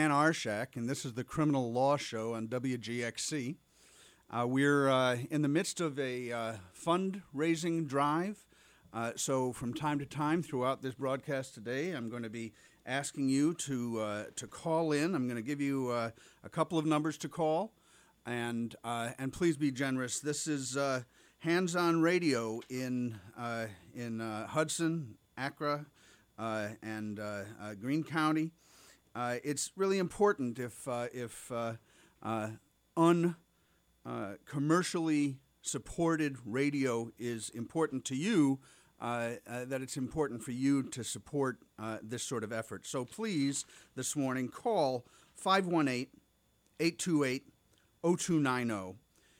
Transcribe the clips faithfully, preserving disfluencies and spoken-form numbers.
Dan Arshak, and this is the Criminal Law Show on W G X C. Uh, we're uh, in the midst of a uh, fundraising drive, uh, so from time to time throughout this broadcast today, I'm going to be asking you to uh, to call in. I'm going to give you uh, a couple of numbers to call, and uh, and please be generous. This is uh, hands-on radio in uh, in uh, Hudson, Accra, uh, and uh, uh, Greene County. Uh, it's really important if uh, if uh, uh, un uh, commercially supported radio is important to you, uh, uh, that it's important for you to support uh, this sort of effort. So please, this morning, call five one eight, eight two eight, zero two nine zero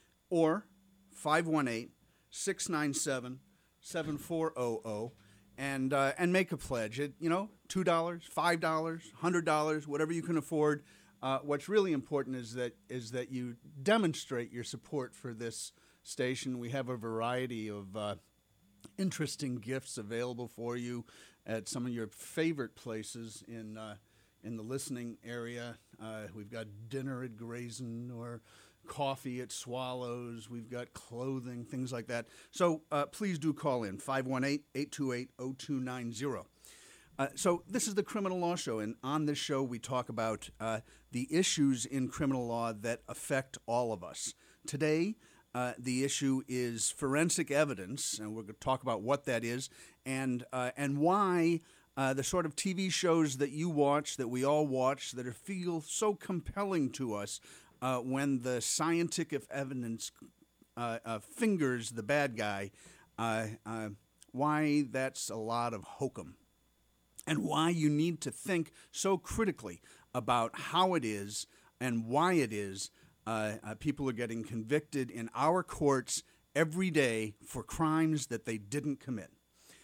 or five one eight, six nine seven, seven four zero zero. And uh, and make a pledge. It, you know, two dollars, five dollars, one hundred dollars, whatever you can afford. Uh, what's really important is that is that you demonstrate your support for this station. We have a variety of uh, interesting gifts available for you at some of your favorite places in uh, in the listening area. Uh, we've got dinner at Grayson or coffee at Swallows. We've got clothing, things like that. So uh, please do call in, five one eight, eight two eight, zero two nine zero. Uh, so this is the Criminal Law Show, and on this show we talk about uh, the issues in criminal law that affect all of us. Today, uh, the issue is forensic evidence, and we're going to talk about what that is and uh, and why uh, the sort of T V shows that you watch, that we all watch, that are, feel so compelling to us Uh, when the scientific evidence uh, uh, fingers the bad guy, uh, uh, why that's a lot of hokum, and why you need to think so critically about how it is and why it is uh, uh, people are getting convicted in our courts every day for crimes that they didn't commit.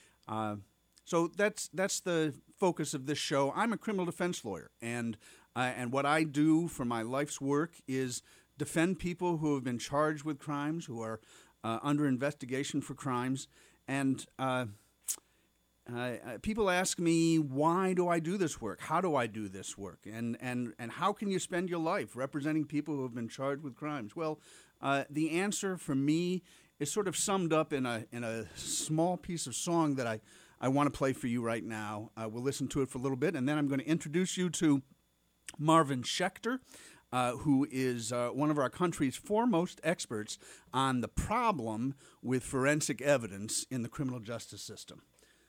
Uh, so that's that's the focus of this show. I'm a criminal defense lawyer, and Uh, and what I do for my life's work is defend people who have been charged with crimes, who are uh, under investigation for crimes. And uh, uh, people ask me, why do I do this work? How do I do this work? And and and how can you spend your life representing people who have been charged with crimes? Well, uh, the answer for me is sort of summed up in a in a small piece of song that I, I want to play for you right now. Uh, we'll listen to it for a little bit, and then I'm going to introduce you to Marvin Schechter, uh, who is uh, one of our country's foremost experts on the problem with forensic evidence in the criminal justice system.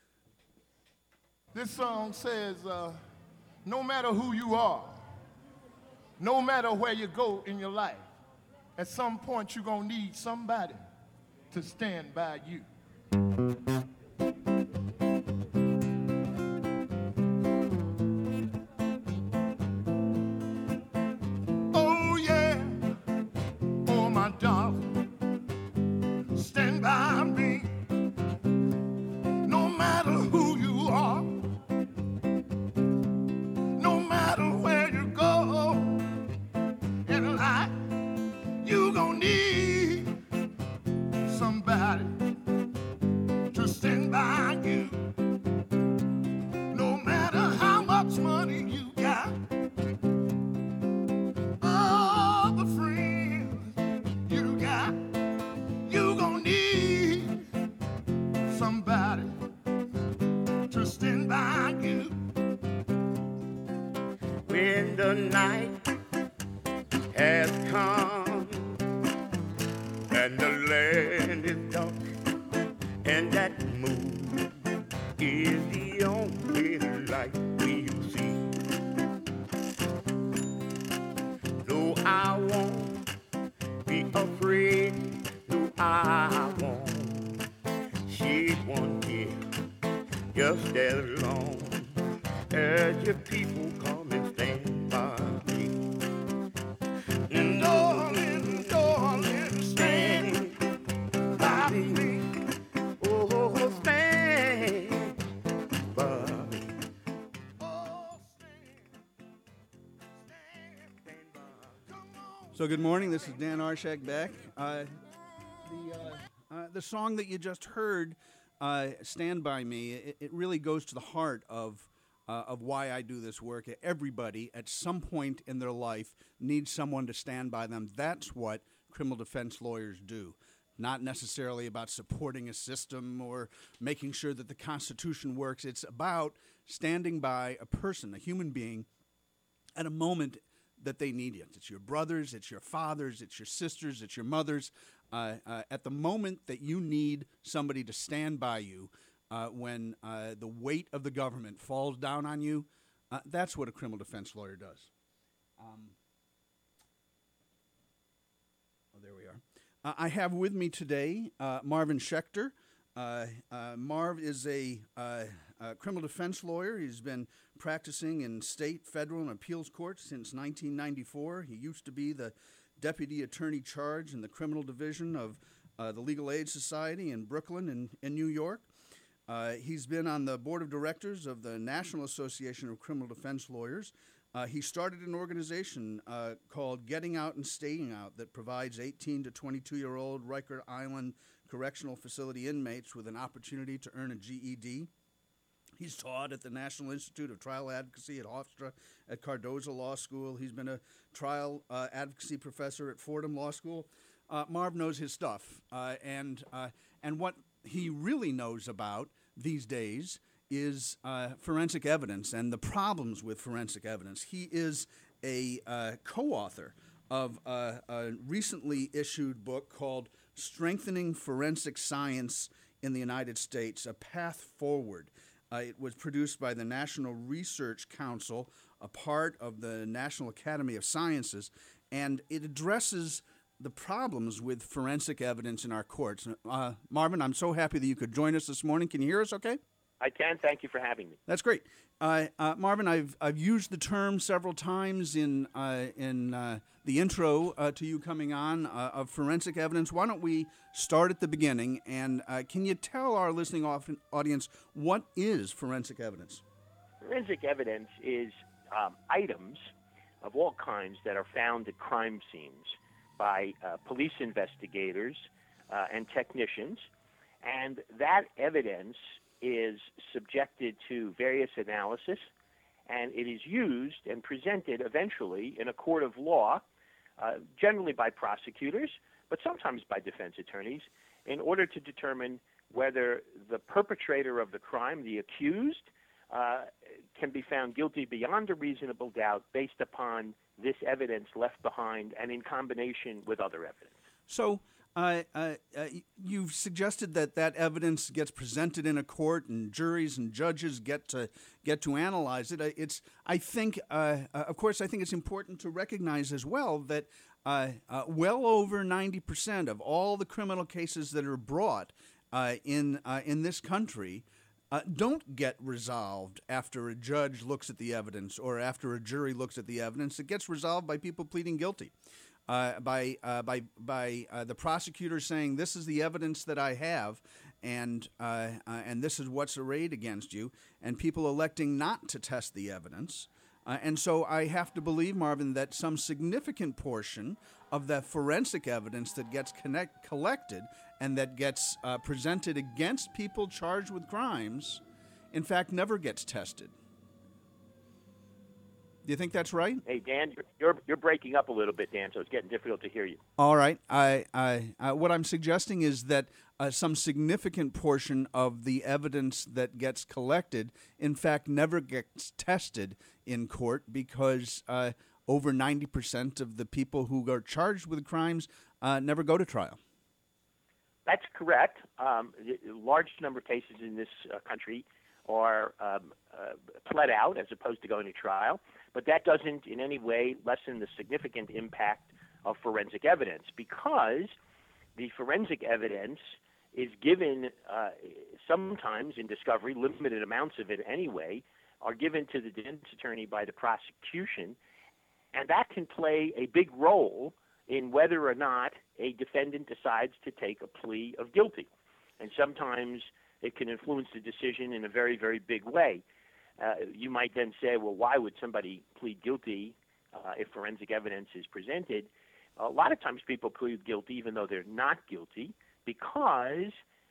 This song says, uh, no matter who you are, no matter where you go in your life, at some point you're going to need somebody to stand by you. So good morning, this is Dan Arshak back. Uh, the, uh, uh, the song that you just heard, uh, Stand By Me, it, it really goes to the heart of uh, of why I do this work. Everybody, at some point in their life, needs someone to stand by them. That's what criminal defense lawyers do. Not necessarily about supporting a system or making sure that the Constitution works. It's about standing by a person, a human being, at a moment that they need you. It's your brothers, it's your fathers, it's your sisters, it's your mothers. Uh, uh, at the moment that you need somebody to stand by you uh, when uh, the weight of the government falls down on you, uh, that's what a criminal defense lawyer does. Um, oh, there we are. Uh, I have with me today uh, Marvin Schechter. Uh, uh, Marv is a, uh, a criminal defense lawyer. He's been practicing in state, federal, and appeals courts since nineteen ninety-four. He used to be the deputy attorney charge in the criminal division of uh, the Legal Aid Society in Brooklyn and in New York. Uh, he's been on the board of directors of the National Association of Criminal Defense Lawyers. Uh, he started an organization uh, called Getting Out and Staying Out that provides eighteen to twenty-two-year-old Rikers Island Correctional Facility inmates with an opportunity to earn a G E D. He's taught at the National Institute of Trial Advocacy at Hofstra, at Cardozo Law School. He's been a trial uh, advocacy professor at Fordham Law School. Uh, Marv knows his stuff, uh, and uh, and what he really knows about these days is uh, forensic evidence and the problems with forensic evidence. He is a uh, co-author of a, a recently issued book called Strengthening Forensic Science in the United States, A Path Forward. Uh, it was produced by the National Research Council, a part of the National Academy of Sciences, and it addresses the problems with forensic evidence in our courts. Uh, Marvin, I'm so happy that you could join us this morning. Can you hear us okay? I can. Thank you for having me. That's great. Uh, uh, Marvin, I've I've used the term several times in uh, in uh, the intro uh, to you coming on uh, of forensic evidence. Why don't we start at the beginning, and uh, can you tell our listening audience what is forensic evidence? Forensic evidence is um, items of all kinds that are found at crime scenes by uh, police investigators uh, and technicians, and that evidence is subjected to various analysis, and it is used and presented eventually in a court of law, uh, generally by prosecutors, but sometimes by defense attorneys, in order to determine whether the perpetrator of the crime, the accused, uh, can be found guilty beyond a reasonable doubt based upon this evidence left behind and in combination with other evidence. So, Uh, uh, uh, you've suggested that that evidence gets presented in a court, and juries and judges get to get to analyze it. It's, I think, uh, uh, of course, I think it's important to recognize as well that uh, uh, well over ninety percent of all the criminal cases that are brought uh, in uh, in this country uh, don't get resolved after a judge looks at the evidence or after a jury looks at the evidence. It gets resolved by people pleading guilty. Uh, by uh, by by uh, the prosecutor saying, this is the evidence that I have, and uh, uh, and this is what's arrayed against you, and people electing not to test the evidence. Uh, and so I have to believe, Marvin, that some significant portion of that forensic evidence that gets connect, collected and that gets uh, presented against people charged with crimes, in fact, never gets tested. Do you think that's right? Hey, Dan, you're you're breaking up a little bit, Dan, so it's getting difficult to hear you. All right. I, I, uh, what I'm suggesting is that uh, some significant portion of the evidence that gets collected, in fact, never gets tested in court because uh, over ninety percent of the people who are charged with crimes uh, never go to trial. That's correct. Um, a large number of cases in this uh, country are um, uh, pled out as opposed to going to trial. But that doesn't in any way lessen the significant impact of forensic evidence, because the forensic evidence is given uh, sometimes in discovery, limited amounts of it anyway, are given to the defense attorney by the prosecution, and that can play a big role in whether or not a defendant decides to take a plea of guilty. And sometimes it can influence the decision in a very, very big way. Uh, you might then say, well, why would somebody plead guilty uh, if forensic evidence is presented? A lot of times people plead guilty even though they're not guilty because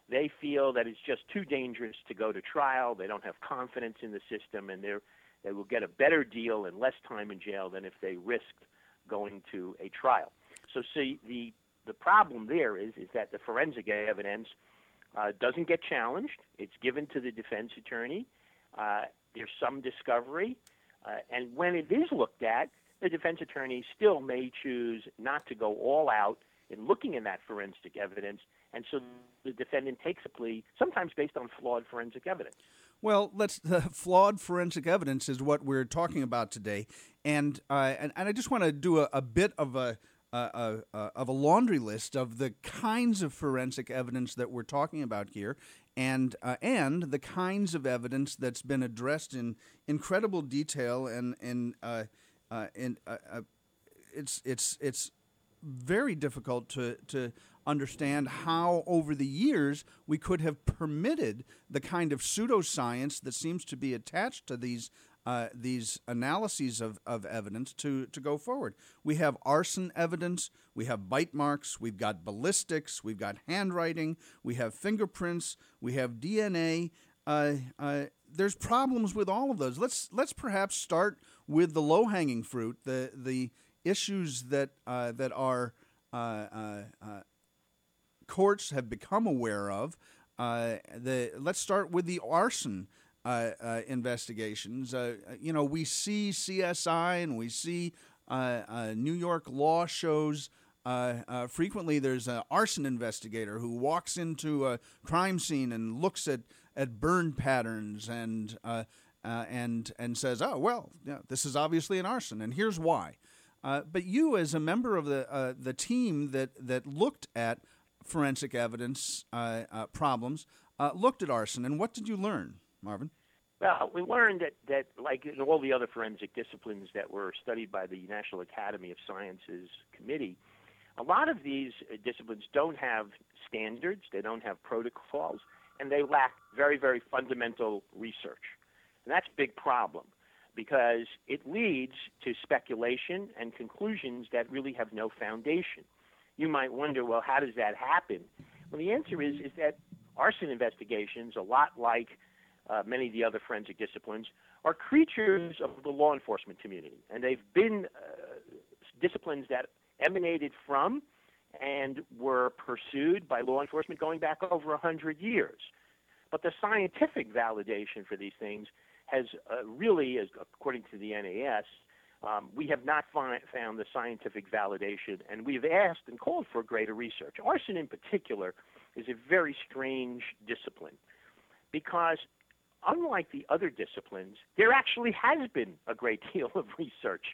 they feel that it's just too dangerous to go to trial. They don't have confidence in the system, and they're, they will get a better deal and less time in jail than if they risked going to a trial. So see, the, the problem there is, is that the forensic evidence uh, doesn't get challenged. It's given to the defense attorney. Uh, there's some discovery. Uh, and when it is looked at, the defense attorney still may choose not to go all out in looking at that forensic evidence, and so the defendant takes a plea, sometimes based on flawed forensic evidence. Well, let's the flawed forensic evidence is what we're talking about today, and uh, and, and I just want to do a, a bit of a, a, a, a of a laundry list of the kinds of forensic evidence that we're talking about here, and uh, and the kinds of evidence that's been addressed in incredible detail, and and uh, uh, and uh, uh, it's it's it's very difficult to to understand how over the years we could have permitted the kind of pseudoscience that seems to be attached to these uh, these analyses of, of evidence to, to go forward. We have arson evidence, we have bite marks, we've got ballistics, we've got handwriting, we have fingerprints, we have D N A. Uh, uh, there's problems with all of those. Let's let's perhaps start with the low-hanging fruit, the the issues that uh, that are uh, uh, uh, courts have become aware of. Uh, the let's start with the arson uh, uh, investigations. Uh, you know, we see C S I and we see uh, uh, New York law shows. Uh, uh, frequently, there's an arson investigator who walks into a crime scene and looks at, at burn patterns and uh, uh, and and says, "Oh well, yeah, this is obviously an arson, and here's why." Uh, but you, as a member of the uh, the team that that looked at forensic evidence uh, uh, problems, uh, looked at arson, and what did you learn, Marvin? Well, we learned that, that, like in all the other forensic disciplines that were studied by the National Academy of Sciences Committee, a lot of these disciplines don't have standards, they don't have protocols, and they lack very, very fundamental research. And that's a big problem, because it leads to speculation and conclusions that really have no foundation. You might wonder, well, how does that happen? Well, the answer is, is that arson investigations, a lot like uh, many of the other forensic disciplines, are creatures of the law enforcement community. And they've been uh, disciplines that emanated from and were pursued by law enforcement going back over one hundred years. But the scientific validation for these things has uh, really, as, according to the N A S, um, we have not fi- found the scientific validation, and we've asked and called for greater research. Arson, in particular, is a very strange discipline because, unlike the other disciplines, there actually has been a great deal of research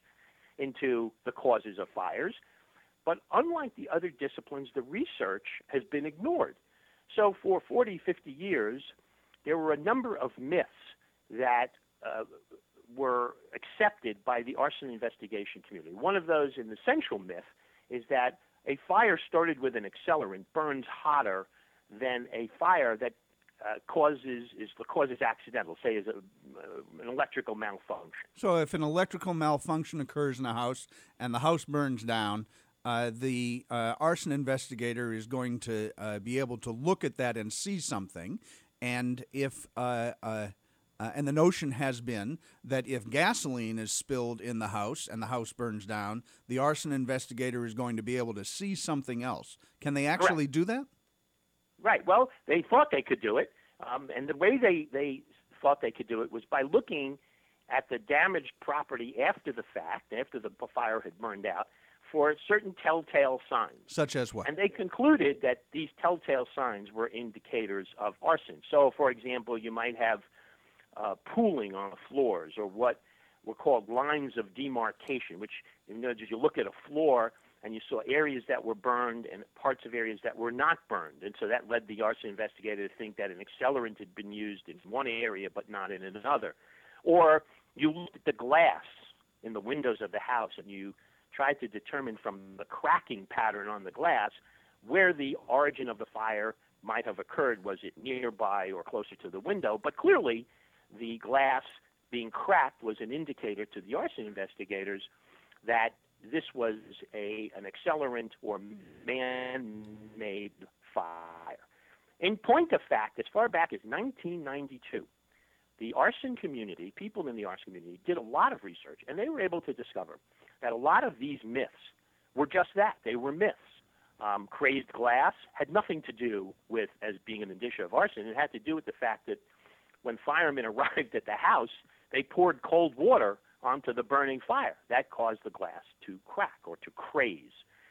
into the causes of fires. But unlike the other disciplines, the research has been ignored. So for forty, fifty years, there were a number of myths that uh, were accepted by the arson investigation community. One of those, in the central myth, is that a fire started with an accelerant burns hotter than a fire that uh, causes is the cause is accidental, say is a, uh, an electrical malfunction. So if an electrical malfunction occurs in a house and the house burns down, uh, the uh, arson investigator is going to uh, be able to look at that and see something, and if uh, uh, Uh, and the notion has been that if gasoline is spilled in the house and the house burns down, the arson investigator is going to be able to see something else. Can they actually Correct. do that? Right. Well, they thought they could do it. Um, and the way they, they thought they could do it was by looking at the damaged property after the fact, after the fire had burned out, for certain telltale signs. Such as what? And they concluded that these telltale signs were indicators of arson. So, for example, you might have Uh, pooling on the floors, or what were called lines of demarcation, which, you know, as you look at a floor and you saw areas that were burned and parts of areas that were not burned. And so that led the arson investigator to think that an accelerant had been used in one area but not in another. Or you looked at the glass in the windows of the house and you tried to determine from the cracking pattern on the glass where the origin of the fire might have occurred. Was it nearby or closer to the window? But clearly, the glass being cracked was an indicator to the arson investigators that this was a an accelerant or man-made fire. In point of fact, as far back as nineteen ninety-two, the arson community, people in the arson community, did a lot of research, and they were able to discover that a lot of these myths were just that. They were myths. Um, crazed glass had nothing to do with as being an indicia of arson. It had to do with the fact that when firemen arrived at the house, they poured cold water onto the burning fire. That caused the glass to crack or to craze.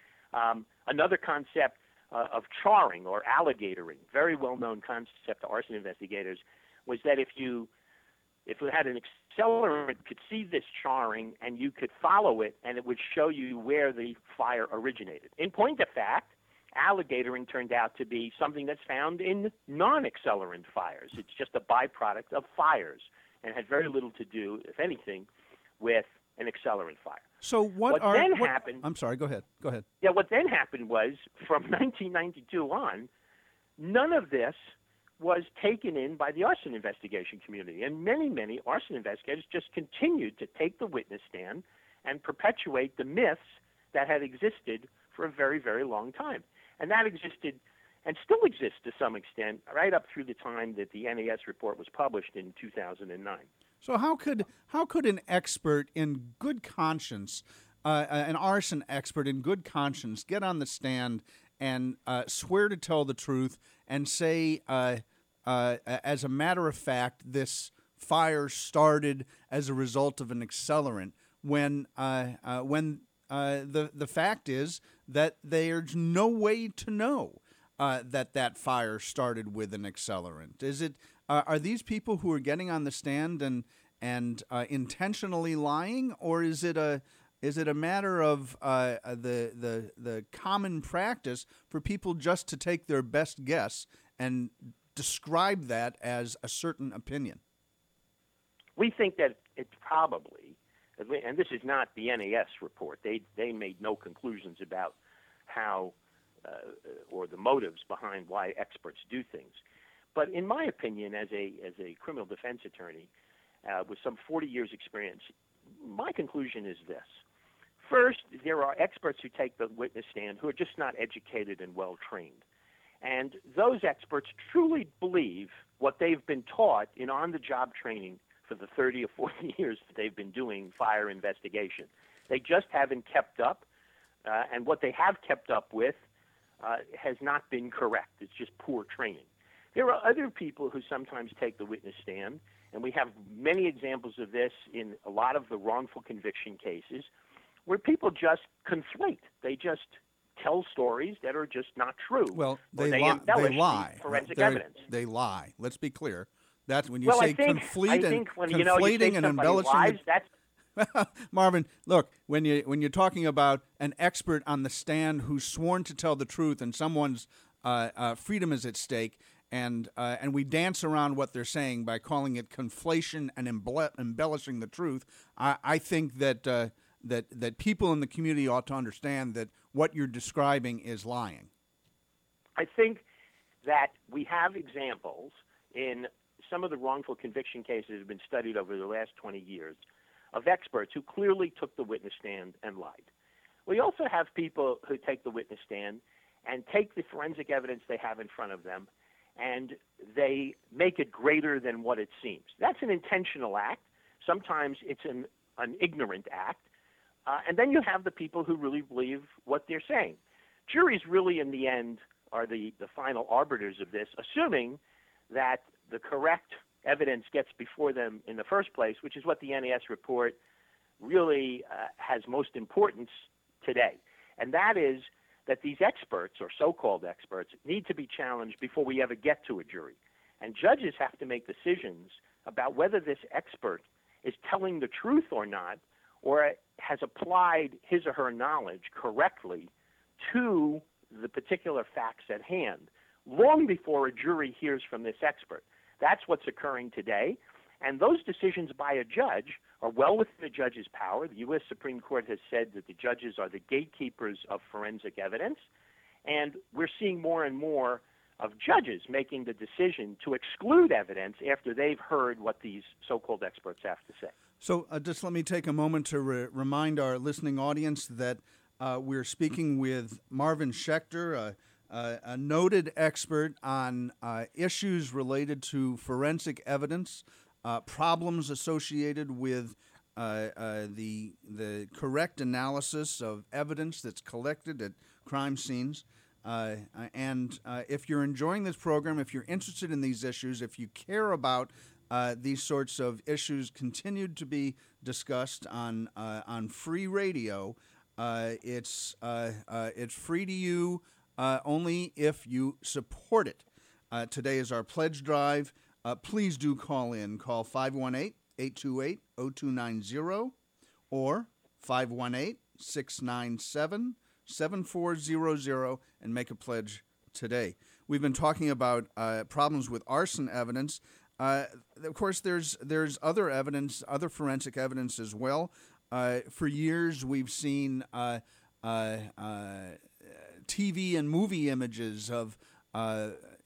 Um, another concept uh, of charring or alligatoring, very well-known concept to arson investigators, was that if you if you had an accelerant, you could see this charring and you could follow it, and it would show you where the fire originated. In point of fact, alligatoring turned out to be something that's found in non-accelerant fires. It's just a byproduct of fires and had very little to do, if anything, with an accelerant fire. So what, what are then what, happened? I'm sorry. Go ahead. Go ahead. Yeah, what then happened was from nineteen ninety-two on, none of this was taken in by the arson investigation community, and many, many arson investigators just continued to take the witness stand and perpetuate the myths that had existed for a very, very long time. And that existed and still exists to some extent right up through the time that the N A S report was published in two thousand nine. So how could how could an expert in good conscience, uh, an arson expert in good conscience, get on the stand and uh, swear to tell the truth and say, uh, uh, as a matter of fact, this fire started as a result of an accelerant, when uh, uh, when uh, the the fact is that there's no way to know uh, that that fire started with an accelerant? Is it uh, are these people who are getting on the stand and and uh, intentionally lying, or is it a is it a matter of uh, the the the common practice for people just to take their best guess and describe that as a certain opinion? We think that it's probably, and this is not the N A S report. They they made no conclusions about how uh, or the motives behind why experts do things. But in my opinion, as a as a criminal defense attorney uh, with some forty years experience, my conclusion is this. First, there are experts who take the witness stand who are just not educated and well trained. And those experts truly believe what they've been taught in on-the-job training for the thirty or forty years that they've been doing fire investigation. They just haven't kept up, uh, and what they have kept up with uh, has not been correct. It's just poor training. There are other people who sometimes take the witness stand, and we have many examples of this in a lot of the wrongful conviction cases, where people just conflate. They just tell stories that are just not true. Well, they, they, li- they lie. Forensic They're, evidence. They lie. Let's be clear. That's when you well, say I think, conflate I and think when, conflating you know, you say and somebody embellishing. lies, that's Marvin, look, when you when you're talking about an expert on the stand who's sworn to tell the truth and someone's uh, uh, freedom is at stake, and uh, and we dance around what they're saying by calling it conflation and embell- embellishing the truth, I, I think that uh, that that people in the community ought to understand that what you're describing is lying. I think that we have examples in some of the wrongful conviction cases that have been studied over the last twenty years of experts who clearly took the witness stand and lied. We also have people who take the witness stand and take the forensic evidence they have in front of them and they make it greater than what it seems. That's an intentional act. Sometimes it's an, an ignorant act. Uh, and then you have the people who really believe what they're saying. Juries really, in the end, are the, the final arbiters of this, assuming that the correct evidence gets before them in the first place, which is what the N A S report really uh, has most importance today. And that is that these experts, or so-called experts, need to be challenged before we ever get to a jury. And judges have to make decisions about whether this expert is telling the truth or not, or has applied his or her knowledge correctly to the particular facts at hand, long before a jury hears from this expert. That's what's occurring today, and those decisions by a judge are well within the judge's power. The U S Supreme Court has said that the judges are the gatekeepers of forensic evidence, and we're seeing more and more of judges making the decision to exclude evidence after they've heard what these so-called experts have to say. So uh, just let me take a moment to re- remind our listening audience that uh, we're speaking with Marvin Schechter, uh, uh, a noted expert on uh, issues related to forensic evidence, uh, problems associated with uh, uh, the the correct analysis of evidence that's collected at crime scenes. Uh, and uh, if you're enjoying this program, if you're interested in these issues, if you care about uh, these sorts of issues continued to be discussed on uh, on free radio, uh, it's uh, uh, it's free to you uh, only if you support it. Uh, today is our pledge drive. Uh, please do call in. Call five one eight, eight two eight, zero two nine zero or five one eight, six nine seven, seven four zero zero and make a pledge today. We've been talking about uh, problems with arson evidence. Uh, of course, there's there's other evidence, other forensic evidence as well. Uh, for years, we've seen uh, uh, uh, T V and movie images of uh,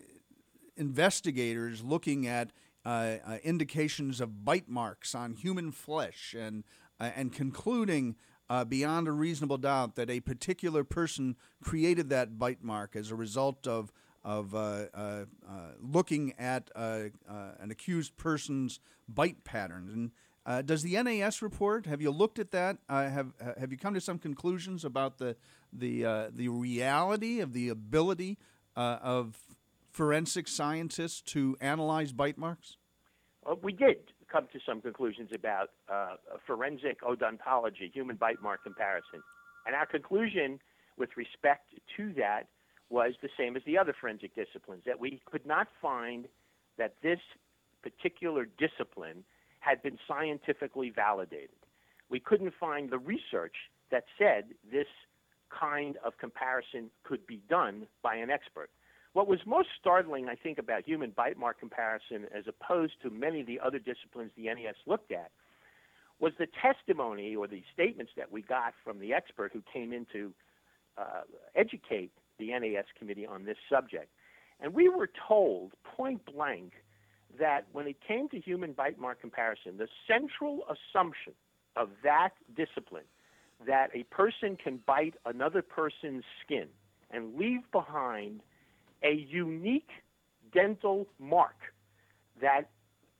investigators looking at uh, uh, indications of bite marks on human flesh and uh, and concluding uh, beyond a reasonable doubt that a particular person created that bite mark as a result of of uh, uh, uh, looking at uh, uh, an accused person's bite patterns. And uh, does the N A S report? Have you looked at that? Uh, have Have you come to some conclusions about the the uh, the reality of the ability uh, of forensic scientists to analyze bite marks? Well, we did come to some conclusions about uh, forensic odontology, human bite mark comparison, and our conclusion with respect to that was the same as the other forensic disciplines, that we could not find that this particular discipline had been scientifically validated. We couldn't find the research that said this kind of comparison could be done by an expert. What was most startling, I think, about human bite mark comparison as opposed to many of the other disciplines the N A S looked at was the testimony or the statements that we got from the expert who came in to uh, educate the N A S committee on this subject. And we were told point blank that when it came to human bite mark comparison, the central assumption of that discipline, that a person can bite another person's skin and leave behind a unique dental mark that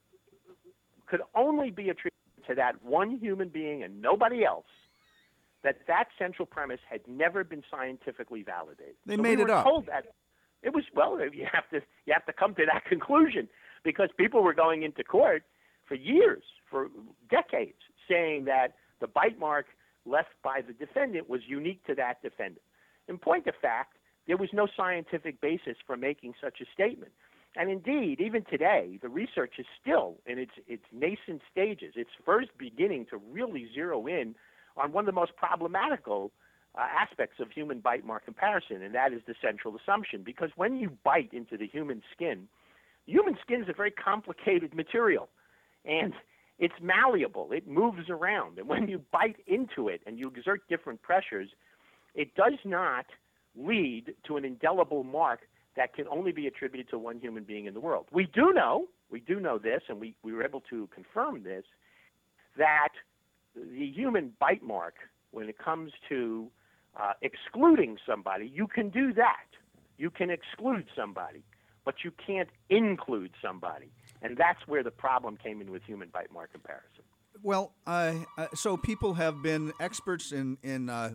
could only be attributed to that one human being and nobody else, that that central premise had never been scientifically validated. They so made we it were up. Told that it was, well, you have to you have to come to that conclusion because people were going into court for years, for decades, saying that the bite mark left by the defendant was unique to that defendant. In point of fact, there was no scientific basis for making such a statement. And indeed, even today, the research is still in its, its nascent stages. It's first beginning to really zero in on one of the most problematical uh, aspects of human bite mark comparison, and that is the central assumption. Because when you bite into the human skin, human skin is a very complicated material, and it's malleable. It moves around. And when you bite into it and you exert different pressures, it does not lead to an indelible mark that can only be attributed to one human being in the world. We do know, we do know this, and we, we were able to confirm this, that the human bite mark, when it comes to uh, excluding somebody, you can do that. You can exclude somebody, but you can't include somebody. And that's where the problem came in with human bite mark comparison. Well, uh, uh, so people have been experts in, in uh,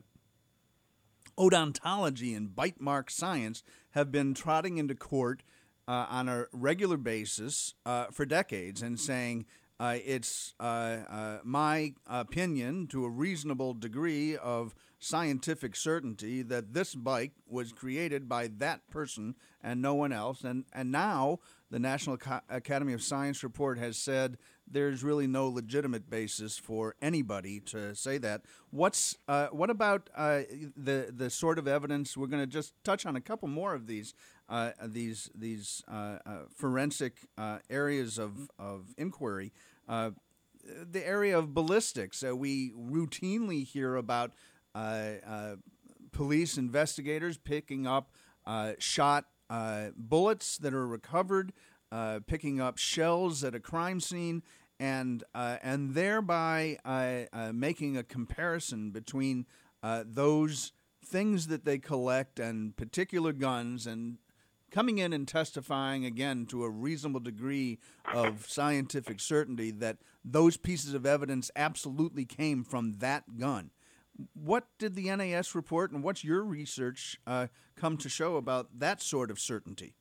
odontology and bite mark science have been trotting into court uh, on a regular basis uh, for decades and saying, Uh, it's uh, uh, my opinion, to a reasonable degree of scientific certainty, that this bite was created by that person and no one else. And, and now the National Ac- Academy of Science report has said there's really no legitimate basis for anybody to say that. What's uh, what about uh, the the sort of evidence? We're going to just touch on a couple more of these uh, these these uh, uh, forensic uh, areas of of inquiry. Uh, the area of ballistics. Uh, we routinely hear about uh, uh, police investigators picking up uh, shot uh, bullets that are recovered, uh, picking up shells at a crime scene, and uh, and thereby uh, uh, making a comparison between uh, those things that they collect and particular guns, and coming in and testifying again to a reasonable degree of scientific certainty that those pieces of evidence absolutely came from that gun. What did the N A S report, and what's your research uh, come to show about that sort of certainty?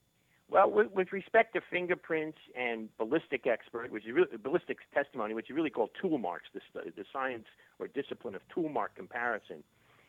Well, with, with respect to fingerprints and ballistic expert, which is really, ballistics testimony, which is really called tool marks, the, the science or discipline of tool mark comparison,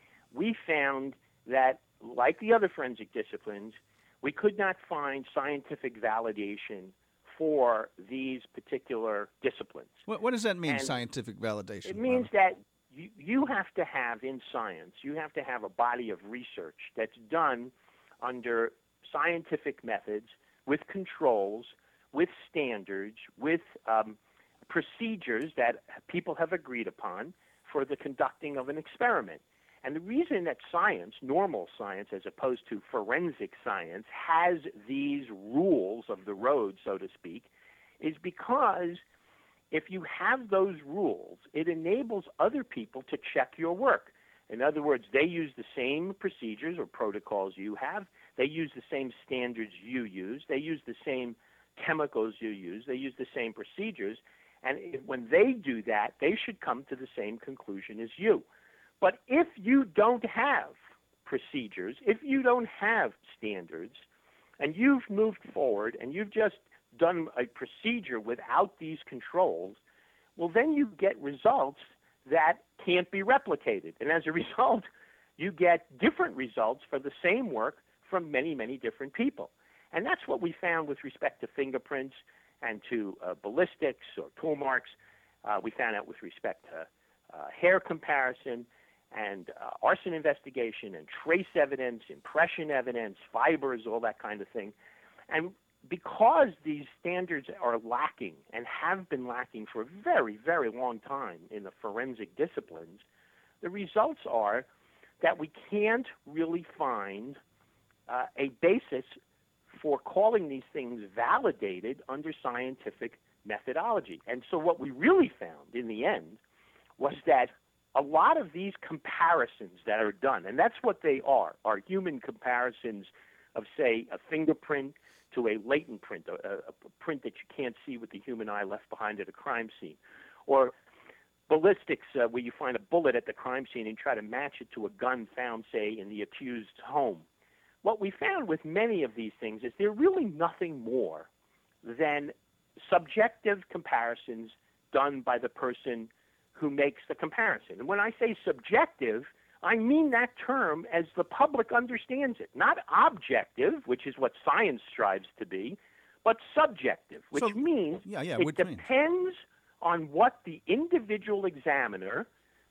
we found that, like the other forensic disciplines, we could not find scientific validation for these particular disciplines. What, what does that mean, and scientific validation? It means that you, you have to have, in science, you have to have a body of research that's done under scientific methods, with controls, with standards, with um, procedures that people have agreed upon for the conducting of an experiment. And the reason that science, normal science as opposed to forensic science, has these rules of the road, so to speak, is because if you have those rules, it enables other people to check your work. In other words, they use the same procedures or protocols you have. They use the same standards you use. They use the same chemicals you use. They use the same procedures. And when they do that, they should come to the same conclusion as you. But if you don't have procedures, if you don't have standards, and you've moved forward and you've just done a procedure without these controls, well, then you get results that can't be replicated. And as a result, you get different results for the same work from many, many different people. And that's what we found with respect to fingerprints and to uh, ballistics or tool marks. Uh, we found out with respect to uh, hair comparison and uh, arson investigation and trace evidence, impression evidence, fibers, all that kind of thing. And because these standards are lacking and have been lacking for a very, very long time in the forensic disciplines, the results are that we can't really find uh, a basis for calling these things validated under scientific methodology. And so what we really found in the end was that a lot of these comparisons that are done, and that's what they are, are human comparisons of, say, a fingerprint to a latent print, a, a print that you can't see with the human eye left behind at a crime scene, or ballistics uh, where you find a bullet at the crime scene and try to match it to a gun found, say, in the accused's home. What we found with many of these things is they're really nothing more than subjective comparisons done by the person who makes the comparison. And when I say subjective, I mean that term as the public understands it, not objective, which is what science strives to be, but subjective, which so, means yeah, yeah, it which depends means? on what the individual examiner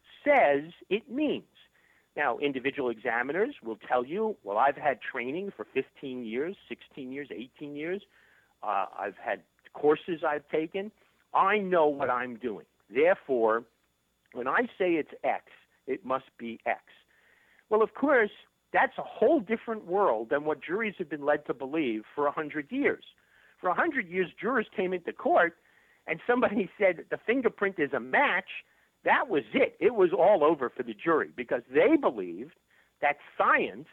says it means. Now, individual examiners will tell you, well, I've had training for fifteen years, sixteen years, eighteen years. Uh, I've had courses I've taken. I know what I'm doing. Therefore, when I say it's X, it must be X. Well, of course, that's a whole different world than what juries have been led to believe for one hundred years. For one hundred years, jurors came into court and somebody said the fingerprint is a match. That was it. It was all over for the jury because they believed that science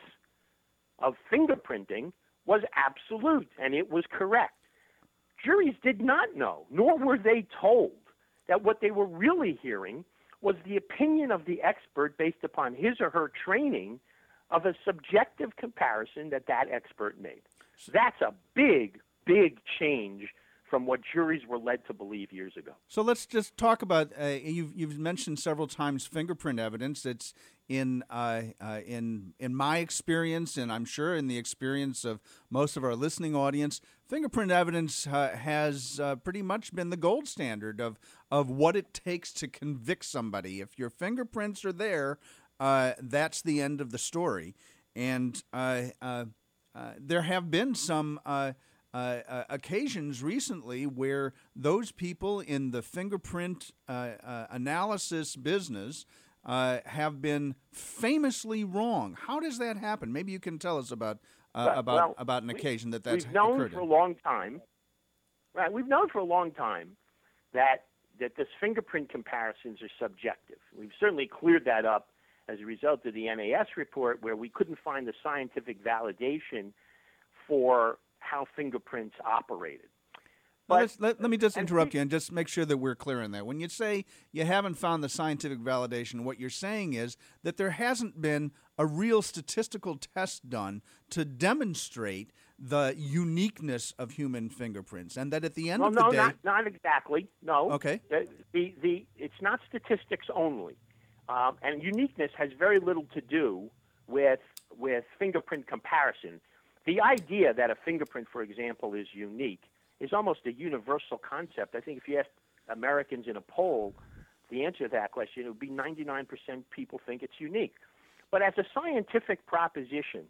of fingerprinting was absolute and it was correct. Juries did not know, nor were they told, that what they were really hearing was the opinion of the expert based upon his or her training of a subjective comparison that that expert made. That's a big, big change from what juries were led to believe years ago. So let's just talk about, uh, you've, you've mentioned several times fingerprint evidence. It's in, uh, uh, in, in my experience, and I'm sure in the experience of most of our listening audience, fingerprint evidence uh, has uh, pretty much been the gold standard of, of what it takes to convict somebody. If your fingerprints are there, uh, that's the end of the story. And uh, uh, uh, there have been some uh, Uh, uh, occasions recently where those people in the fingerprint uh, uh, analysis business uh, have been famously wrong. How does that happen? Maybe you can tell us about uh, well, about well, about an occasion that that's we've known occurred for in. a long time. Right, we've known for a long time that that this fingerprint comparisons are subjective. We've certainly cleared that up as a result of the N A S report, where we couldn't find the scientific validation for how fingerprints operated. But, Let's, let, let me just and interrupt you and just make sure that we're clear on that. When you say you haven't found the scientific validation, what you're saying is that there hasn't been a real statistical test done to demonstrate the uniqueness of human fingerprints, and that at the end well, of the no, day... not, not exactly. No. Okay. The, the, the, it's not statistics only. Um, and uniqueness has very little to do with, with fingerprint comparison. The idea that a fingerprint, for example, is unique is almost a universal concept. I think if you ask Americans in a poll the answer to that question, it would be ninety-nine percent people think it's unique. But as a scientific proposition,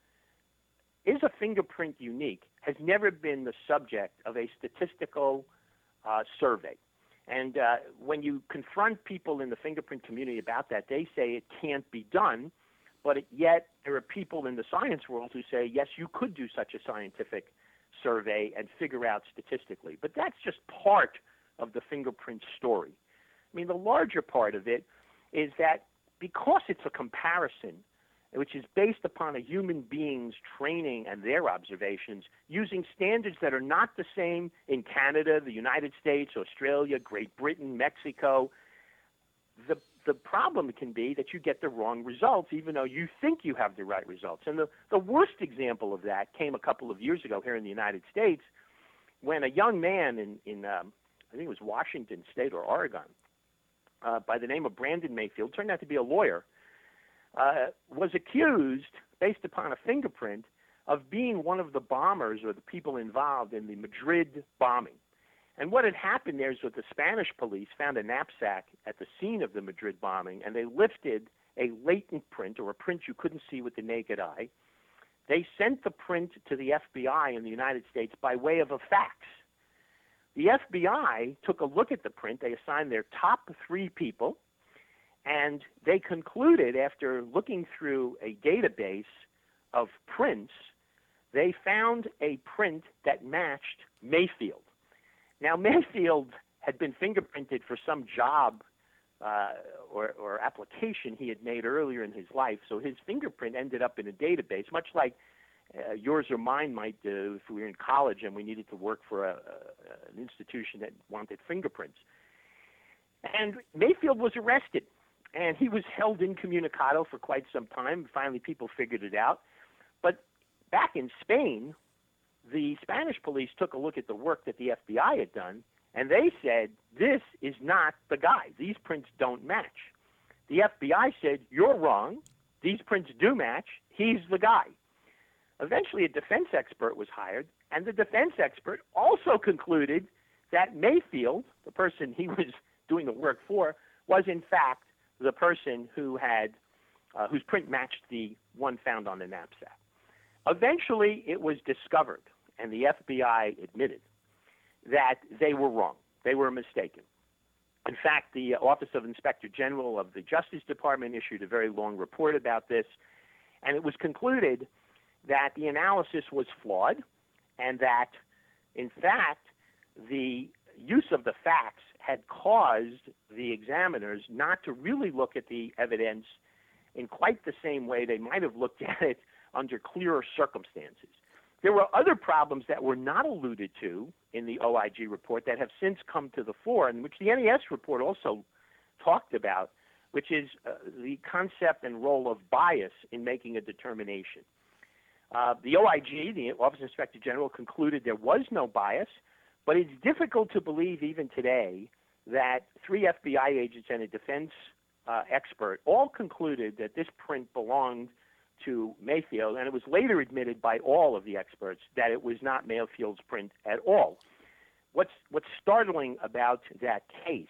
is a fingerprint unique has never been the subject of a statistical uh, survey. And uh, when you confront people in the fingerprint community about that, they say it can't be done, but it, yet there are people in the science world who say, yes, you could do such a scientific survey and figure out statistically. But that's just part of the fingerprint story. I mean, the larger part of it is that because it's a comparison, which is based upon a human being's training and their observations, using standards that are not the same in Canada, the United States, Australia, Great Britain, Mexico, the the problem can be that you get the wrong results, even though you think you have the right results. And the, the worst example of that came a couple of years ago here in the United States when a young man in, in um, I think it was Washington State or Oregon, uh, by the name of Brandon Mayfield, turned out to be a lawyer, uh, was accused, based upon a fingerprint, of being one of the bombers or the people involved in the Madrid bombing. And what had happened there is that the Spanish police found a knapsack at the scene of the Madrid bombing, and they lifted a latent print, or a print you couldn't see with the naked eye. They sent the print to the F B I in the United States by way of a fax. The F B I took a look at the print. They assigned their top three people, and they concluded, after looking through a database of prints, they found a print that matched Mayfield. Now, Mayfield had been fingerprinted for some job uh, or, or application he had made earlier in his life, so his fingerprint ended up in a database, much like uh, yours or mine might do if we were in college and we needed to work for a, a, an institution that wanted fingerprints. And Mayfield was arrested, and he was held incommunicado for quite some time. Finally, people figured it out. But back in Spain, the Spanish police took a look at the work that the F B I had done, and they said, this is not the guy. These prints don't match. The F B I said, you're wrong. These prints do match. He's the guy. Eventually, a defense expert was hired, and the defense expert also concluded that Mayfield, the person he was doing the work for, was in fact the person who had, uh, whose print matched the one found on the knapsack. Eventually, it was discovered, and the F B I admitted that they were wrong. They were mistaken. In fact, the Office of Inspector General of the Justice Department issued a very long report about this, and it was concluded that the analysis was flawed and that, in fact, the use of the facts had caused the examiners not to really look at the evidence in quite the same way they might have looked at it under clearer circumstances. There were other problems that were not alluded to in the O I G report that have since come to the fore, and which the N A S report also talked about, which is uh, the concept and role of bias in making a determination. Uh, the O I G, the Office of Inspector General, concluded there was no bias, but it's difficult to believe even today that three F B I agents and a defense uh, expert all concluded that this print belonged to Mayfield, and it was later admitted by all of the experts that it was not Mayfield's print at all. What's, what's startling about that case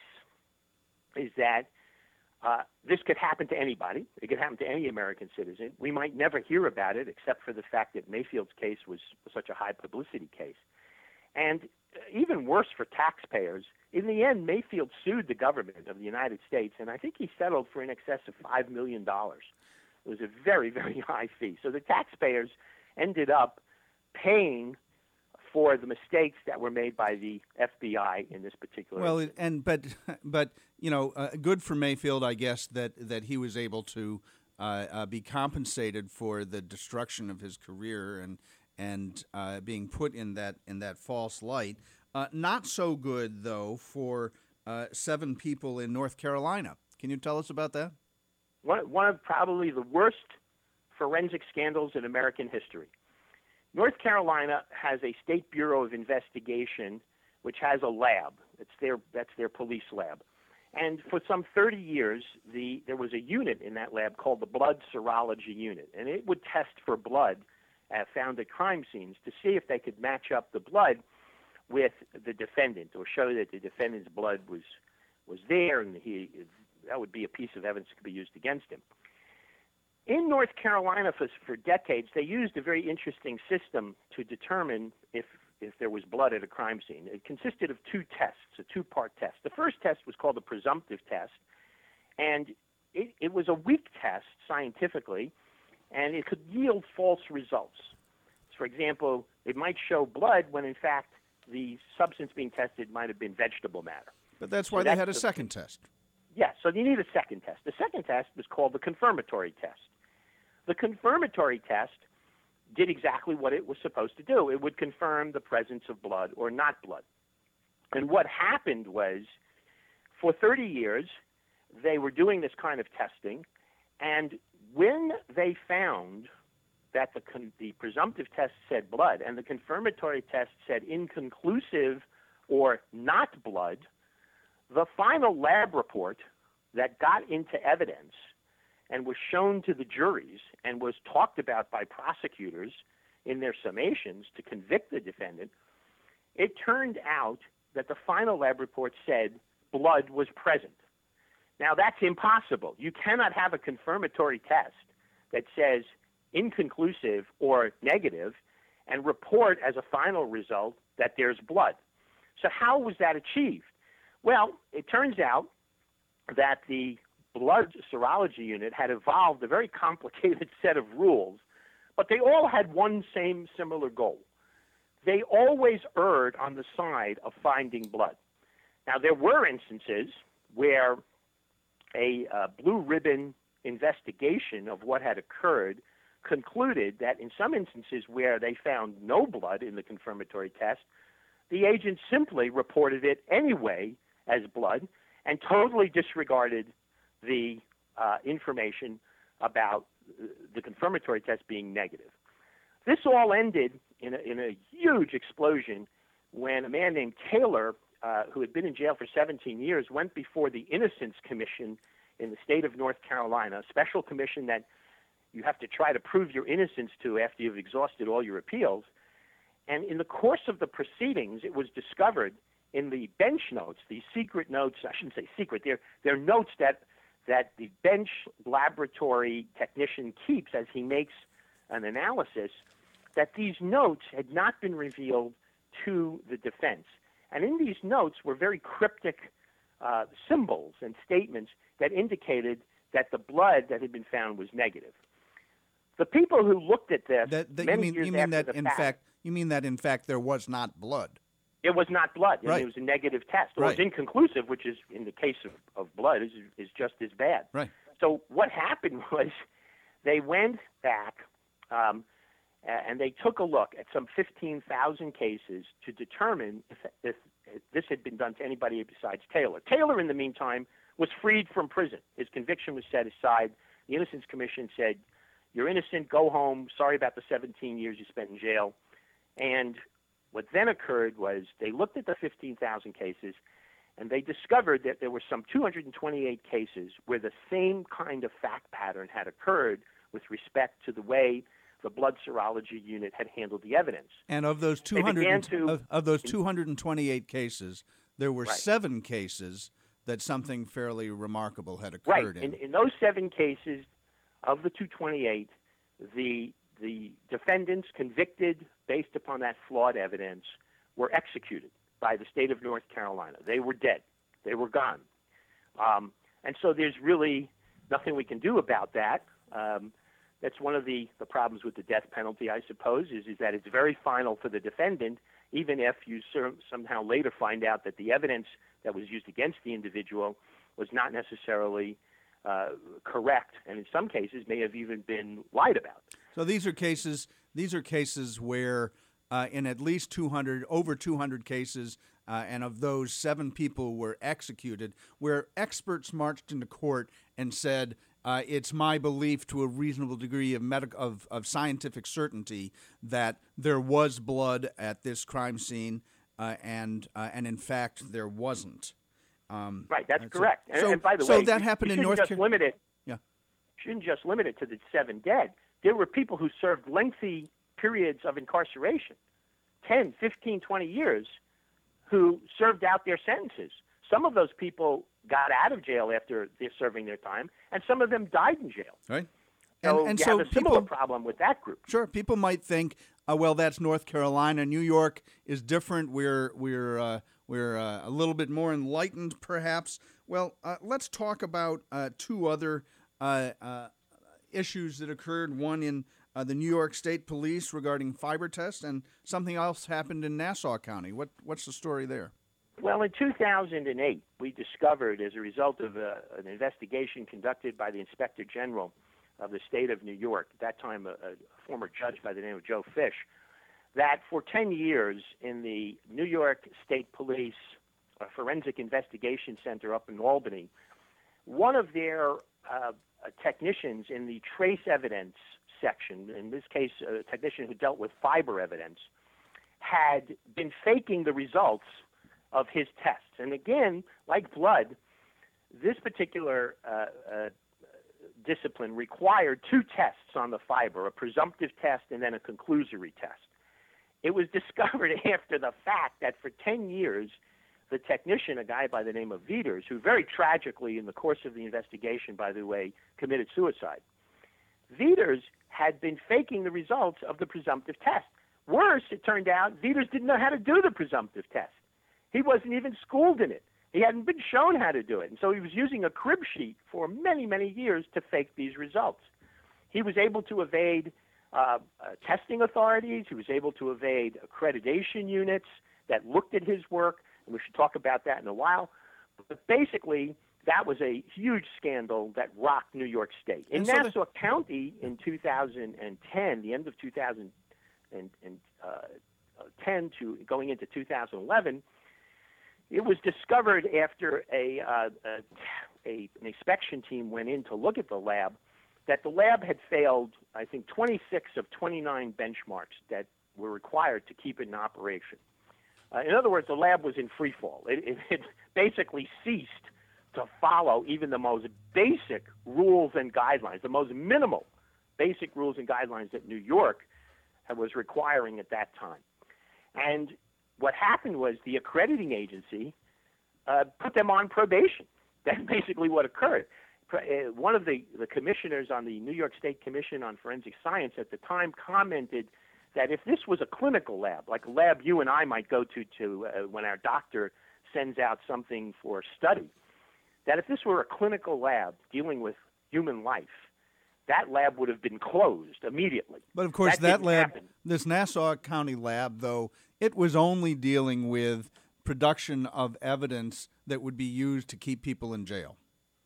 is that uh, this could happen to anybody. It could happen to any American citizen. We might never hear about it except for the fact that Mayfield's case was such a high publicity case. And even worse for taxpayers, in the end, Mayfield sued the government of the United States, and I think he settled for in excess of five million dollars. It was a very, very high fee. So the taxpayers ended up paying for the mistakes that were made by the F B I in this particular Well, incident. and but but you know, uh, good for Mayfield, I guess, that that he was able to uh, uh, be compensated for the destruction of his career and and uh, being put in that in that false light. Uh, not so good though for uh, seven people in North Carolina. Can you tell us about that? One, one of probably the worst forensic scandals in American history. North Carolina has a State Bureau of Investigation, which has a lab. It's their, that's their police lab. And for some thirty years, the, there was a unit in that lab called the Blood Serology Unit. And it would test for blood uh, found at crime scenes to see if they could match up the blood with the defendant or show that the defendant's blood was, was there and he, that would be a piece of evidence that could be used against him. In North Carolina for, for decades, they used a very interesting system to determine if, if there was blood at a crime scene. It consisted of two tests, a two-part test. The first test was called the presumptive test, and it, it was a weak test scientifically, and it could yield false results. For example, it might show blood when, in fact, the substance being tested might have been vegetable matter. But that's why So they that's had a the- second test. Yes, so you need a second test. The second test was called the confirmatory test. The confirmatory test did exactly what it was supposed to do. It would confirm the presence of blood or not blood. And what happened was, for thirty years, they were doing this kind of testing, and when they found that the, con- the presumptive test said blood and the confirmatory test said inconclusive or not blood, the final lab report that got into evidence and was shown to the juries and was talked about by prosecutors in their summations to convict the defendant, it turned out that the final lab report said blood was present. Now, that's impossible. You cannot have a confirmatory test that says inconclusive or negative and report as a final result that there's blood. So how was that achieved? Well, it turns out that the blood serology unit had evolved a very complicated set of rules, but they all had one same similar goal. They always erred on the side of finding blood. Now, there were instances where a uh, blue ribbon investigation of what had occurred concluded that in some instances where they found no blood in the confirmatory test, the agent simply reported it anyway as blood and totally disregarded the uh, information about the confirmatory test being negative. This all ended in a, in a huge explosion when a man named Taylor, uh, who had been in jail for seventeen years, went before the Innocence Commission in the state of North Carolina, a special commission that you have to try to prove your innocence to after you've exhausted all your appeals. And in the course of the proceedings, it was discovered in the bench notes, these secret notes, I shouldn't say secret, they're, they're notes that, that the bench laboratory technician keeps as he makes an analysis, that these notes had not been revealed to the defense. And in these notes were very cryptic uh, symbols and statements that indicated that the blood that had been found was negative. The people who looked at this That, that, many you mean, years you mean after that the in fact, fact you mean that in fact there was not blood. it was not blood, and Right. it was a negative test. Or it was Right. inconclusive, which is, in the case of, of blood, is, is just as bad. Right. So what happened was they went back um, a- and they took a look at some fifteen thousand cases to determine if, if, if this had been done to anybody besides Taylor. Taylor, in the meantime, was freed from prison. His conviction was set aside. The Innocence Commission said, you're innocent, go home, sorry about the seventeen years you spent in jail. And what then occurred was they looked at the fifteen thousand cases and they discovered that there were some two hundred twenty-eight cases where the same kind of fact pattern had occurred with respect to the way the blood serology unit had handled the evidence. And of those two began hundred to- of, of those two hundred twenty-eight cases, there were Right. seven cases that something fairly remarkable had Right. occurred In, in. in those seven cases of the two hundred twenty-eight, the the defendants convicted based upon that flawed evidence were executed by the state of North Carolina. They were dead. They were gone. Um, and so there's really nothing we can do about that. Um, that's one of the, the problems with the death penalty, I suppose, is, is that it's very final for the defendant even if you ser- somehow later find out that the evidence that was used against the individual was not necessarily uh, correct, and in some cases may have even been lied about. So these are cases. These are cases where, uh, in at least two hundred, over two hundred cases, uh, and of those, seven people were executed, where experts marched into court and said, Uh, it's my belief to a reasonable degree of, medic- of of scientific certainty that there was blood at this crime scene, uh, and uh, and in fact there wasn't. Um, right, that's so, correct. And, so, and by the so way, that you, happened you in North just Carolina. limit it. Yeah, shouldn't just limit it to the seven dead. There were people who served lengthy periods of incarceration, ten, fifteen, twenty years, who served out their sentences. Some of those people got out of jail after they're serving their time, and some of them died in jail. right. So and and you so have a similar people, problem with that group. Sure, people might think, uh, well, that's North Carolina. New York is different. We're we're uh, we're uh, a little bit more enlightened, perhaps. Well, uh, let's talk about uh, two other uh, uh, issues that occurred. One in uh, the New York State Police regarding fiber tests, and something else happened in Nassau County. What what's the story there? Well, in two thousand eight, we discovered, as a result of a, an investigation conducted by the Inspector General of the state of New York, at that time a, a former judge by the name of Joe Fish, that for ten years in the New York State Police uh, Forensic Investigation Center up in Albany, one of their uh, technicians in the trace evidence section, in this case a technician who dealt with fiber evidence, had been faking the results of his tests. And again, like blood, this particular uh, uh, discipline required two tests on the fiber, a presumptive test and then a conclusory test. It was discovered after the fact that for ten years, the technician, a guy by the name of Veters, who very tragically in the course of the investigation, by the way, committed suicide, Veters had been faking the results of the presumptive test. Worse, it turned out, Veters didn't know how to do the presumptive test. He wasn't even schooled in it. He hadn't been shown how to do it. And so he was using a crib sheet for many, many years to fake these results. He was able to evade uh, uh, testing authorities. He was able to evade accreditation units that looked at his work, and we should talk about that in a while. But basically, that was a huge scandal that rocked New York State. In so Nassau the- County in two thousand ten, the end of two thousand ten to going into two thousand eleven, it was discovered after a, uh, a, a an inspection team went in to look at the lab that the lab had failed, I think, twenty-six of twenty-nine benchmarks that were required to keep it in operation. Uh, in other words, the lab was in free fall. It, it, it basically ceased to follow even the most basic rules and guidelines, the most minimal basic rules and guidelines that New York was requiring at that time. And what happened was the accrediting agency uh, put them on probation. That's basically what occurred. Uh, one of the, the commissioners on the New York State Commission on Forensic Science at the time commented that if this was a clinical lab, like a lab you and I might go to, to uh, when our doctor sends out something for study, that if this were a clinical lab dealing with human life, that lab would have been closed immediately. But of course, that, that lab, happen. this Nassau County lab, though, it was only dealing with production of evidence that would be used to keep people in jail.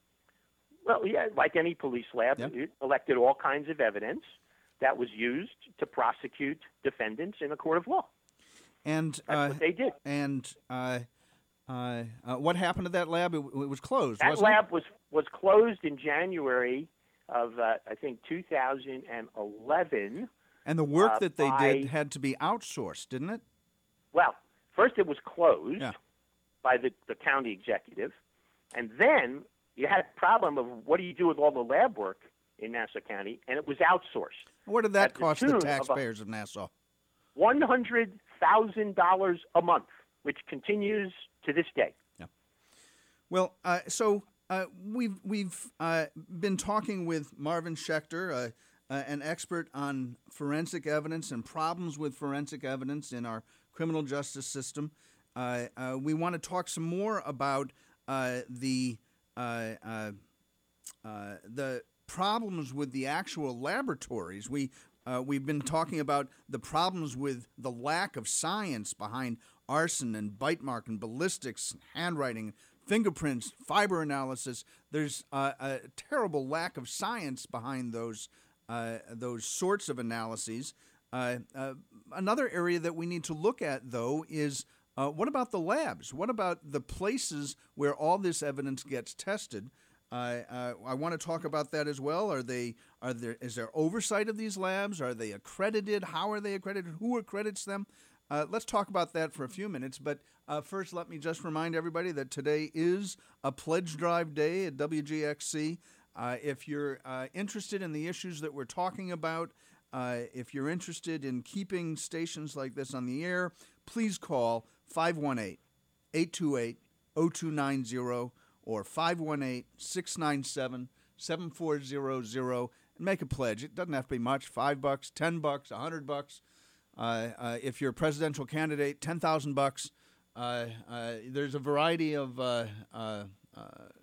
Well, yeah, like any police lab, Yep. it collected all kinds of evidence that was used to prosecute defendants in a court of law. And That's uh, what they did. And uh, uh, uh, what happened to that lab? It, it was closed, That wasn't lab it? was was closed in January of uh, I think two thousand eleven. And the work uh, that they by- did had to be outsourced, didn't it? Well, first it was closed Yeah. by the, the county executive, and then you had a problem of what do you do with all the lab work in Nassau County, and it was outsourced. What did that At the cost tune the of a- taxpayers of Nassau? one hundred thousand dollars a month, which continues to this day. Well, uh, so uh, we've we've uh, been talking with Marvin Schechter, uh, uh, an expert on forensic evidence and problems with forensic evidence in our criminal justice system. Uh, uh, we want to talk some more about uh, the uh, uh, uh, the problems with the actual laboratories. We Uh, we've been talking about the problems with the lack of science behind arson and bite mark and ballistics, handwriting, fingerprints, fiber analysis. There's uh, a terrible lack of science behind those uh, those sorts of analyses. Uh, uh, another area that we need to look at, though, is uh, what about the labs? What about the places where all this evidence gets tested? Uh, uh, I want to talk about that as well. Are they? Are there? Is there oversight of these labs? Are they accredited? How are they accredited? Who accredits them? Uh, let's talk about that for a few minutes. But uh, first, let me just remind everybody that today is a pledge drive day at W G X C. Uh, if you're uh, interested in the issues that we're talking about, uh, if you're interested in keeping stations like this on the air, please call five one eight, eight two eight, zero two nine zero or five one eight, six nine seven, seven four zero zero and make a pledge. It doesn't have to be much, five bucks, ten bucks, a hundred bucks. Uh, uh, if you're a presidential candidate, ten thousand bucks. Uh, uh, there's a variety of uh, uh, uh,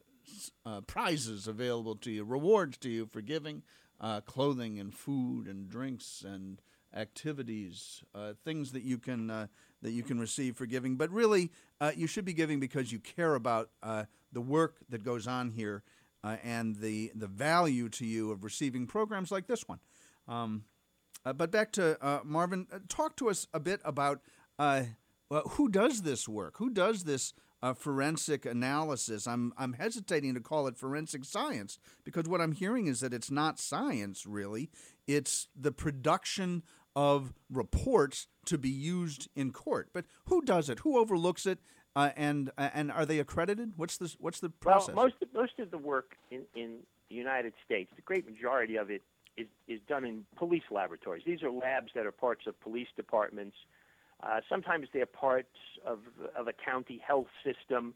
uh, prizes available to you, rewards to you for giving, uh, clothing and food and drinks and activities, uh, things that you can uh, that you can receive for giving. But really, uh, you should be giving because you care about uh, the work that goes on here uh, and the the value to you of receiving programs like this one. Um, uh, but back to uh, Marvin, uh, talk to us a bit about uh, well, who does this work? Who does this uh, forensic analysis? I'm I'm hesitating to call it forensic science because what I'm hearing is that it's not science really. It's the production of reports to be used in court. But who does it? Who overlooks it? Uh, and uh, and are they accredited? What's the what's the process? Well, most of, most of the work in, in the United States, the great majority of it is is done in police laboratories. These are labs that are parts of police departments. Uh, sometimes they're parts of of a county health system.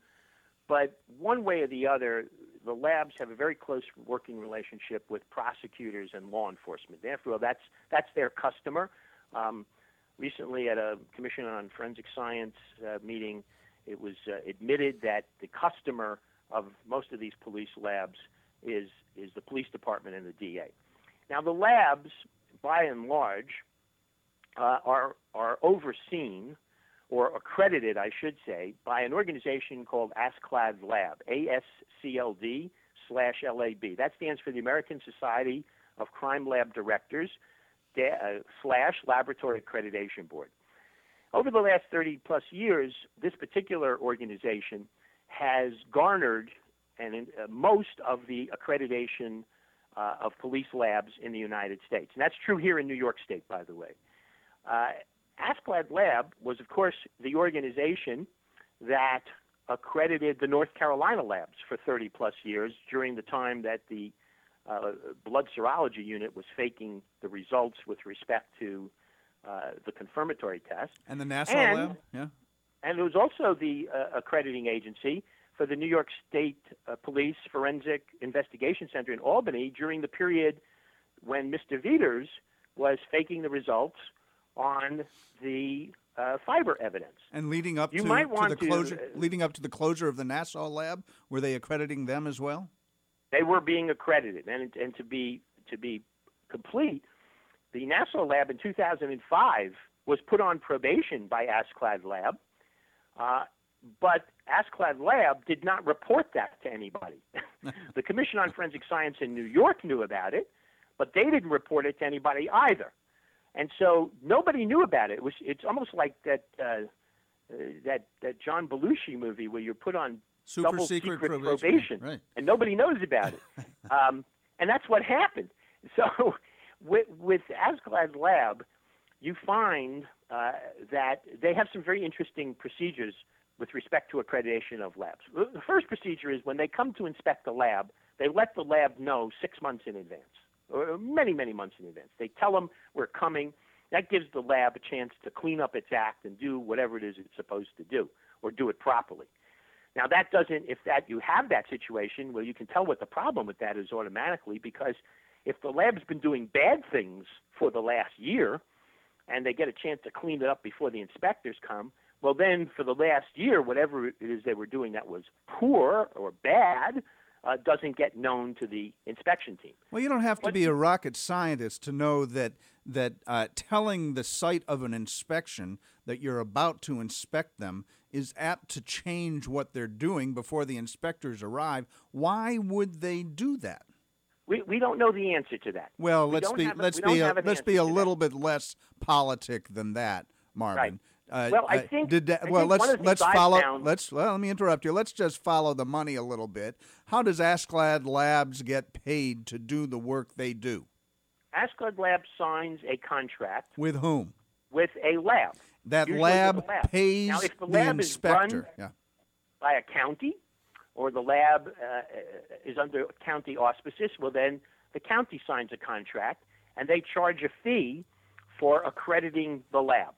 But one way or the other, the labs have a very close working relationship with prosecutors and law enforcement. Therefore, that's that's their customer. Um, recently, at a Commission on Forensic Science uh, meeting, it was uh, admitted that the customer of most of these police labs is is the police department and the D A. Now, the labs, by and large, uh, are are overseen or accredited, I should say, by an organization called ASCLD Lab, A S C L D slash L A B. That stands for the American Society of Crime Lab Directors da- uh, slash Laboratory Accreditation Board. Over the last thirty plus years, this particular organization has garnered and in, uh, most of the accreditation uh, of police labs in the United States. And that's true here in New York State, by the way. Uh, ASCLD Lab was, of course, the organization that accredited the North Carolina labs for thirty plus years during the time that the uh, blood serology unit was faking the results with respect to uh, the confirmatory test. And the Nassau and, lab? Yeah. And it was also the uh, accrediting agency for the New York State uh, Police Forensic Investigation Center in Albany during the period when Mister Veters was faking the results on the uh, fiber evidence. And leading up you to, might to want the to, closure, uh, leading up to the closure of the Nassau lab, were they accrediting them as well? They were being accredited, and and to be to be complete, the Nassau lab in two thousand five was put on probation by ASCLD Lab, uh, but ASCLD Lab did not report that to anybody. The Commission on Forensic Science in New York knew about it, but they didn't report it to anybody either. And so nobody knew about it. It was it's almost like that uh, uh, that that John Belushi movie where you're put on Super double secret, secret probation, probation, right. and nobody knows about it. um, and that's what happened. So with, with ASCLD Lab, you find uh, that they have some very interesting procedures with respect to accreditation of labs. The first procedure is when they come to inspect the lab, they let the lab know six months in advance, or many, many months in advance. They tell them we're coming. That gives the lab a chance to clean up its act and do whatever it is it's supposed to do, or do it properly. Now, that doesn't, if that you have that situation, well, you can tell what the problem with that is automatically, because if the lab's been doing bad things for the last year and they get a chance to clean it up before the inspectors come, well, then for the last year, whatever it is they were doing that was poor or bad, uh, doesn't get known to the inspection team. Well, you don't have to What- be a rocket scientist to know that that uh, telling the site of an inspection that you're about to inspect them is apt to change what they're doing before the inspectors arrive. Why would they do that? We, we don't know the answer to that. Well, We let's don't be have a- let's we don't be a, have an let's answer be a to that. little bit less politic than that, Marvin. Uh, Well, I uh, think- did that, I well think let's one of the let's things I follow found- let's well let me interrupt you. Let's just follow the money a little bit. How does Askeladd Labs get paid to do the work they do? Askeladd Lab signs a contract With whom? with a lab. That Usually lab, with a lab. pays Now, if the the lab is inspector. run yeah. by a county, or the lab uh, is under county auspices, well, then the county signs a contract, and they charge a fee for accrediting the lab.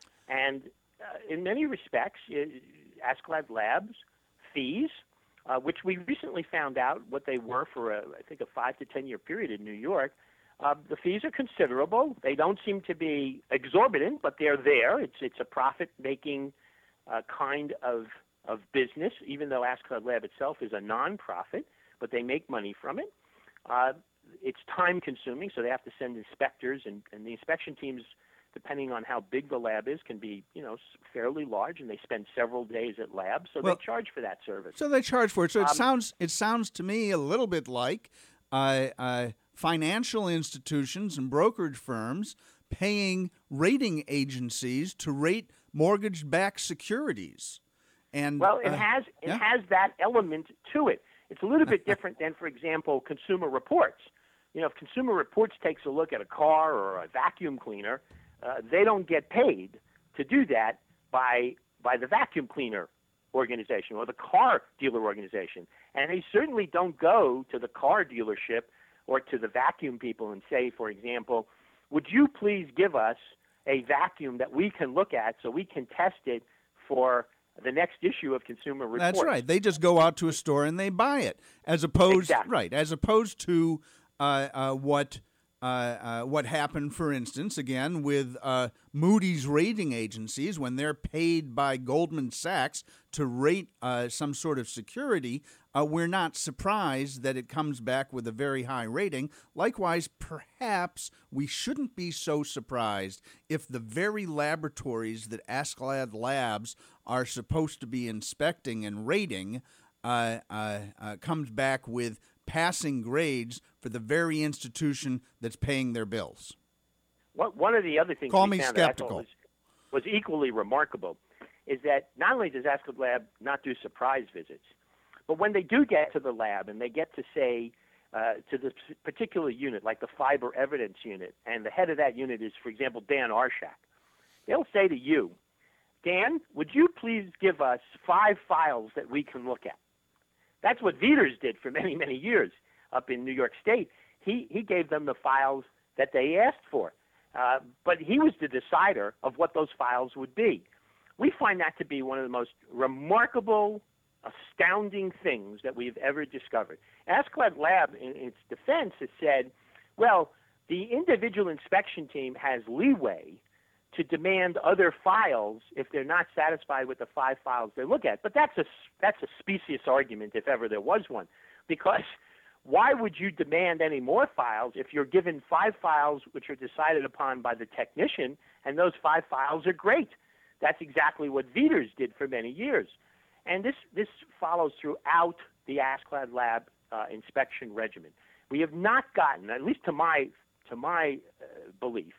And uh, in many respects, uh, Askeladd Labs fees, uh, which we recently found out what they were for, a, I think, a five to ten year period in New York, uh, the fees are considerable. They don't seem to be exorbitant, but they're there. It's it's a profit-making uh, kind of of business, even though Askeladd Lab itself is a nonprofit, but they make money from it. Uh, it's time-consuming, so they have to send inspectors, and, and the inspection teams, depending on how big the lab is, can be, you know, fairly large, and they spend several days at labs, so Well, they charge for that service. So they charge for it. So it Um, sounds it sounds to me a little bit like uh, uh, financial institutions and brokerage firms paying rating agencies to rate mortgage-backed securities. And Well, it uh, has it yeah. has that element to it. It's a little bit different than, for example, Consumer Reports. You know, if Consumer Reports takes a look at a car or a vacuum cleaner, uh, they don't get paid to do that by by the vacuum cleaner organization or the car dealer organization, and they certainly don't go to the car dealership or to the vacuum people and say, for example, would you please give us a vacuum that we can look at so we can test it for the next issue of Consumer Reports? That's right. They just go out to a store and they buy it, as opposed Exactly. right, as opposed to uh, uh, what uh, uh, what happened, for instance, again with uh, Moody's rating agencies when they're paid by Goldman Sachs to rate uh, some sort of security. Uh, we're not surprised that it comes back with a very high rating. Likewise, perhaps we shouldn't be so surprised if the very laboratories that Askeladd Labs are supposed to be inspecting and rating uh, uh, uh, comes back with passing grades for the very institution that's paying their bills. One one of the other things Call we me found that I thought skeptical. was, was equally remarkable is that not only does Askeladd Lab not do surprise visits, but when they do get to the lab and they get to say uh, to the p- particular unit, like the fiber evidence unit, and the head of that unit is, for example, Dan Arshak, they'll say to you, Dan, would you please give us five files that we can look at? That's what Veters did for many, many years up in New York State. He, he gave them the files that they asked for, uh, but he was the decider of what those files would be. We find that to be one of the most remarkable, astounding things that we've ever discovered. Askeladd Lab, in its defense, has said, well, the individual inspection team has leeway to demand other files if they're not satisfied with the five files they look at. But that's a, that's a specious argument, if ever there was one, because why would you demand any more files if you're given five files which are decided upon by the technician, and those five files are great? That's exactly what Veters did for many years. And this, this follows throughout the Askeladd Lab uh, inspection regimen. We have not gotten, at least to my, to my uh, belief,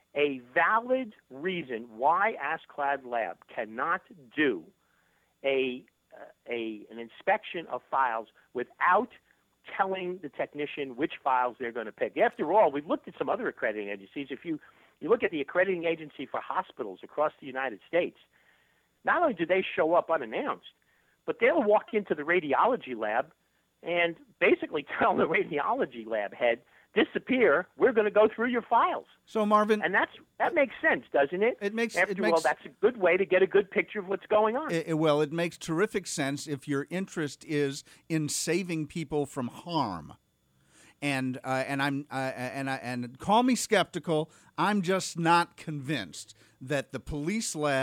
a valid reason why Askeladd Lab cannot do a, uh, a, an inspection of files without telling the technician which files they're going to pick. After all, we've looked at some other accrediting agencies. If you, you look at the accrediting agency for hospitals across the United States, not only do they show up unannounced, but they'll walk into the radiology lab and basically tell the radiology lab head, disappear, we're going to go through your files. So, Marvin, And that's that makes sense, doesn't it? It makes- After it all, makes- that's a good way to get a good picture of what's going on. It, well, it makes terrific sense if your interest is in saving people from harm. And uh, and I'm uh, and I and call me skeptical. I'm just not convinced that the police lab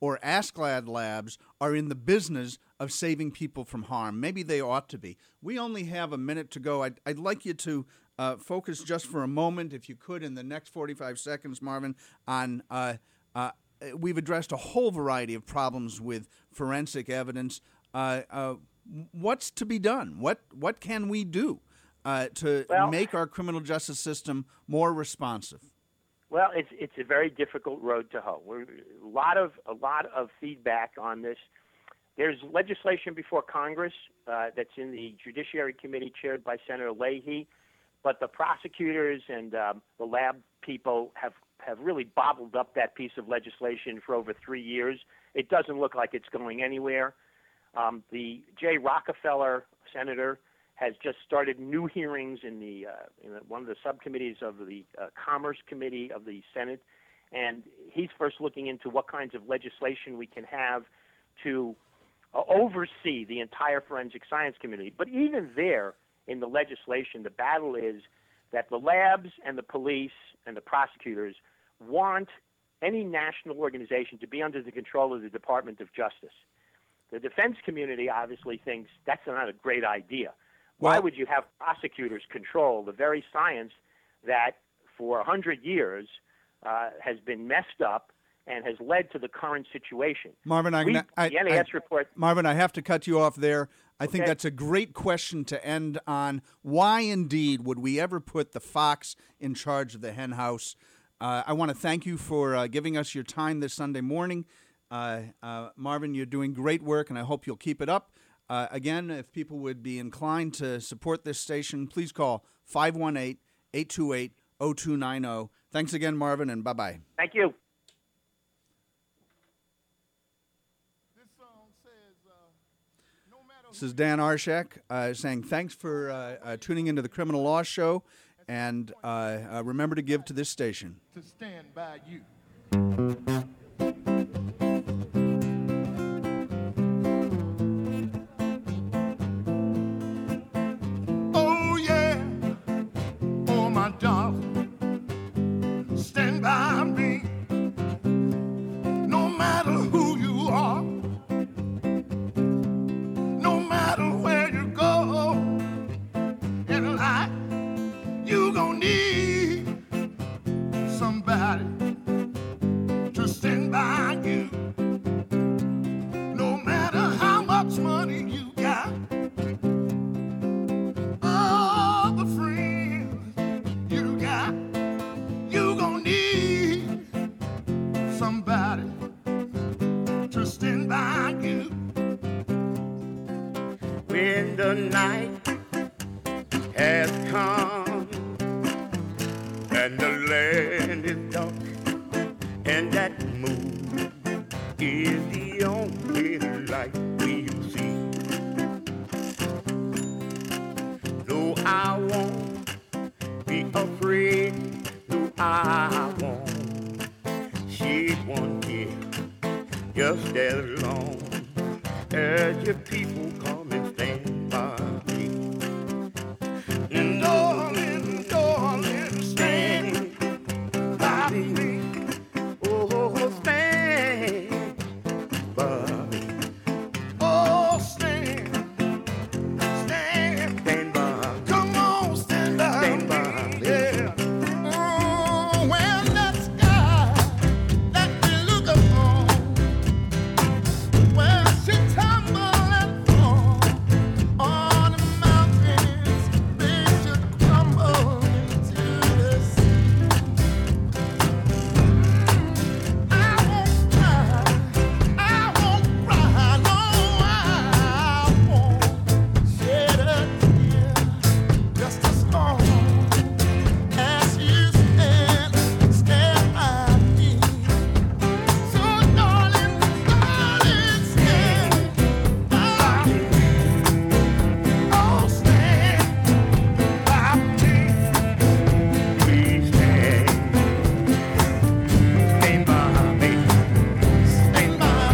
or Askeladd Labs are in the business of saving people from harm. Maybe they ought to be. We only have a minute to go. I'd, I'd like you to uh, focus just for a moment, if you could, in the next forty-five seconds, Marvin, on uh, uh, we've addressed a whole variety of problems with forensic evidence. Uh, uh, what's to be done? What, what can we do uh, to well, make our criminal justice system more responsive? Well, it's it's a very difficult road to hoe. We're, a lot of a lot of feedback on this. There's legislation before Congress uh, that's in the Judiciary Committee chaired by Senator Leahy, but the prosecutors and um, the lab people have, have really bottled up that piece of legislation for over three years. It doesn't look like it's going anywhere. Um, the Jay Rockefeller, senator, has just started new hearings in the uh, in one of the subcommittees of the uh, Commerce Committee of the Senate, and he's first looking into what kinds of legislation we can have to uh, oversee the entire forensic science community. But even there, in the legislation, the battle is that the labs and the police and the prosecutors want any national organization to be under the control of the Department of Justice. The defense community obviously thinks that's not a great idea. Why would you have prosecutors control the very science that for one hundred years uh, has been messed up and has led to the current situation? Marvin, I, we, I, the N A S I, report. Marvin, I have to cut you off there. I think Okay. that's a great question to end on. Why, indeed, would we ever put the fox in charge of the hen house? Uh, I want to thank you for uh, giving us your time this Sunday morning. Uh, uh, Marvin, you're doing great work, and I hope you'll keep it up. Uh, again, if people would be inclined to support this station, please call five one eight, eight two eight, zero two nine zero. Thanks again, Marvin, and bye-bye. Thank you. This song says, uh, no matter This is Dan Arshak uh, saying thanks for uh, uh, tuning into the Criminal Law Show, and uh, uh, remember to give to this station. to stand by you. Oh yeah, oh my darling, stand by me. No matter who you are, no matter where you go in life, you gon' need somebody to stand by you. No matter how much money you got, all the friends you got, you gon' need somebody to stand by you. When the night has come and the land is dark and that moon is the only light we'll see. No, I won't be afraid. No, I won't. She's one here just as